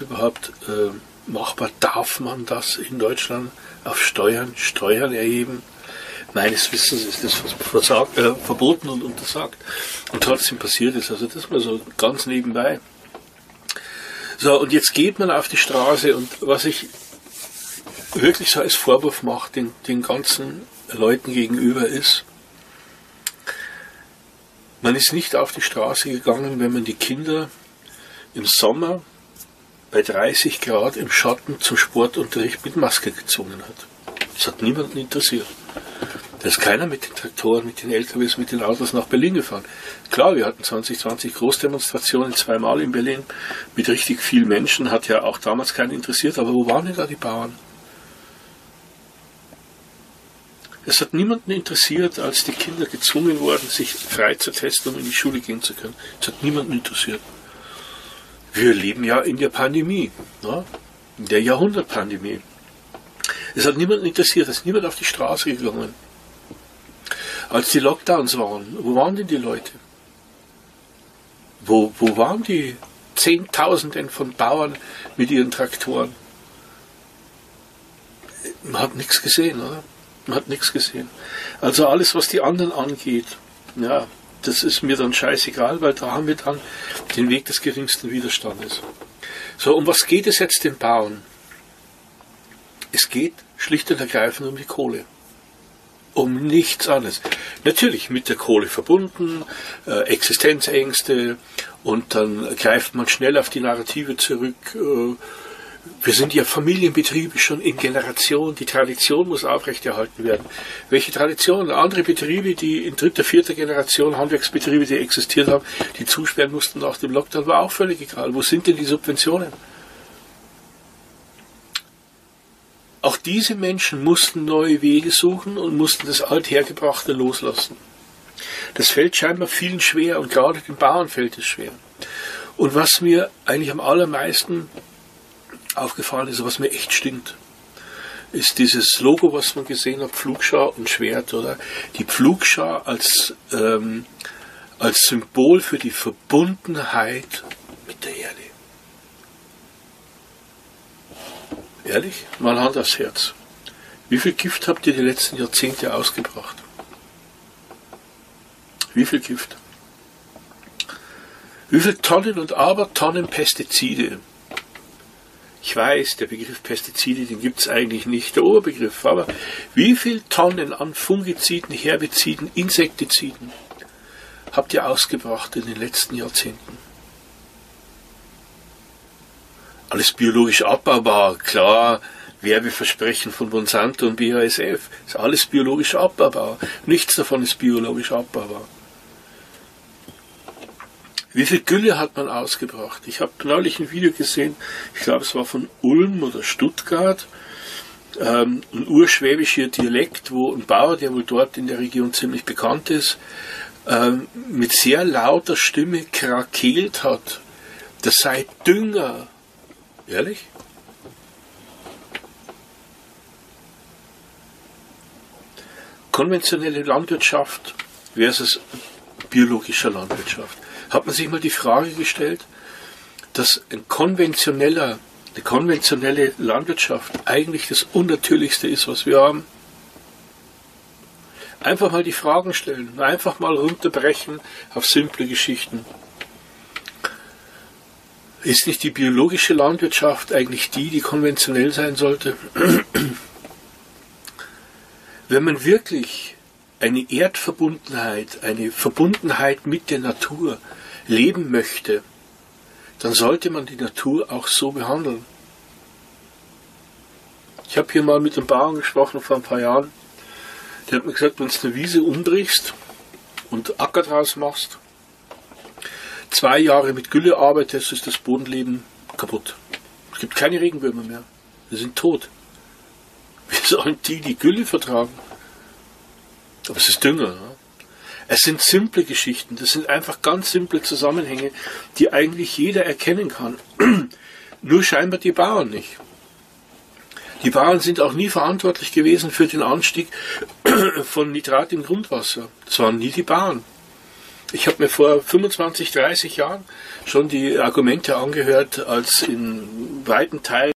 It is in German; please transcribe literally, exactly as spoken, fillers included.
überhaupt äh, machbar? Darf man das in Deutschland auf Steuern, Steuern erheben? Meines Wissens ist das versagt, äh, verboten und untersagt. Und trotzdem passiert es. Also das mal so ganz nebenbei. So, und jetzt geht man auf die Straße, und was ich wirklich so als Vorwurf mache den, den ganzen Leuten gegenüber ist, man ist nicht auf die Straße gegangen, wenn man die Kinder im Sommer bei dreißig Grad im Schatten zum Sportunterricht mit Maske gezwungen hat. Das hat niemanden interessiert. Da ist keiner mit den Traktoren, mit den L K Ws, mit den Autos nach Berlin gefahren. Klar, wir hatten zwanzig zwanzig Großdemonstrationen zweimal in Berlin mit richtig vielen Menschen, hat ja auch damals keinen interessiert, aber wo waren denn da die Bauern? Es hat niemanden interessiert, als die Kinder gezwungen wurden, sich frei zu testen, um in die Schule gehen zu können. Es hat niemanden interessiert. Wir leben ja in der Pandemie, ne? In der Jahrhundertpandemie. Es hat niemanden interessiert, es ist niemand auf die Straße gegangen. Als die Lockdowns waren, wo waren denn die Leute? Wo, wo waren die Zehntausenden von Bauern mit ihren Traktoren? Man hat nichts gesehen, oder? Man hat nichts gesehen. Also alles, was die anderen angeht, ja, das ist mir dann scheißegal, weil da haben wir dann den Weg des geringsten Widerstandes. So, um was geht es jetzt den Bauern? Es geht schlicht und ergreifend um die Kohle. Um nichts anderes. Natürlich mit der Kohle verbunden, äh, Existenzängste, und dann greift man schnell auf die Narrative zurück. Äh, wir sind ja Familienbetriebe schon in Generation, die Tradition muss aufrechterhalten werden. Welche Tradition? Andere Betriebe, die in dritter, vierter Generation, Handwerksbetriebe, die existiert haben, die zusperren mussten nach dem Lockdown, war auch völlig egal. Wo sind denn die Subventionen? Auch diese Menschen mussten neue Wege suchen und mussten das Althergebrachte loslassen. Das fällt scheinbar vielen schwer, und gerade den Bauern fällt es schwer. Und was mir eigentlich am allermeisten aufgefallen ist, was mir echt stinkt, ist dieses Logo, was man gesehen hat, Pflugschar und Schwert, oder? Die Pflugschar als, ähm, als Symbol für die Verbundenheit mit der Erde. Ehrlich? Mal Hand aufs Herz. Wie viel Gift habt ihr die letzten Jahrzehnte ausgebracht? Wie viel Gift? Wie viel Tonnen und Abertonnen Pestizide? Ich weiß, der Begriff Pestizide, den gibt es eigentlich nicht, der Oberbegriff, aber wie viel Tonnen an Fungiziden, Herbiziden, Insektiziden habt ihr ausgebracht in den letzten Jahrzehnten? Alles biologisch abbaubar, klar, Werbeversprechen von Monsanto und B A S F, ist alles biologisch abbaubar. Nichts davon ist biologisch abbaubar. Wie viel Gülle hat man ausgebracht? Ich habe neulich ein Video gesehen, ich glaube es war von Ulm oder Stuttgart, ähm, ein urschwäbischer Dialekt, wo ein Bauer, der wohl dort in der Region ziemlich bekannt ist, ähm, mit sehr lauter Stimme krakeelt hat, das sei Dünger. Ehrlich? Konventionelle Landwirtschaft versus biologischer Landwirtschaft. Hat man sich mal die Frage gestellt, dass ein konventioneller, eine konventionelle Landwirtschaft eigentlich das Unnatürlichste ist, was wir haben? Einfach mal die Fragen stellen, einfach mal runterbrechen auf simple Geschichten. Ist nicht die biologische Landwirtschaft eigentlich die, die konventionell sein sollte? Wenn man wirklich eine Erdverbundenheit, eine Verbundenheit mit der Natur leben möchte, dann sollte man die Natur auch so behandeln. Ich habe hier mal mit einem Bauern gesprochen vor ein paar Jahren, der hat mir gesagt, wenn du eine Wiese umbrichst und Acker draus machst, zwei Jahre mit Gülle arbeitest, ist das Bodenleben kaputt. Es gibt keine Regenwürmer mehr. Wir sind tot. Wie sollen die die Gülle vertragen? Aber es ist Dünger. Ne? Es sind simple Geschichten. Das sind einfach ganz simple Zusammenhänge, die eigentlich jeder erkennen kann. Nur scheinbar die Bauern nicht. Die Bauern sind auch nie verantwortlich gewesen für den Anstieg von Nitrat im Grundwasser. Das waren nie die Bauern. Ich habe mir vor fünfundzwanzig, dreißig Jahren schon die Argumente angehört, als in weiten Teil